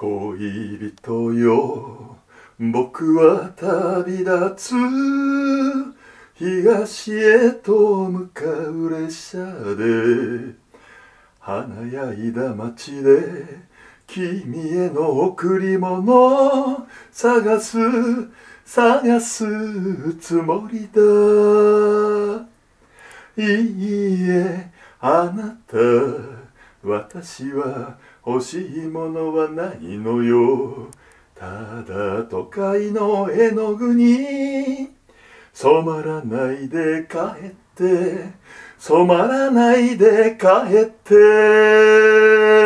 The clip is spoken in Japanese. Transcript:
恋人よ、僕は旅立つ。東へと向かう列車で華やいだ街で君への贈り物探すつもりだ。いいえ、あなた、私は欲しいものはないのよ。ただ都会の絵の具に染まらないで帰って、染まらないで帰って。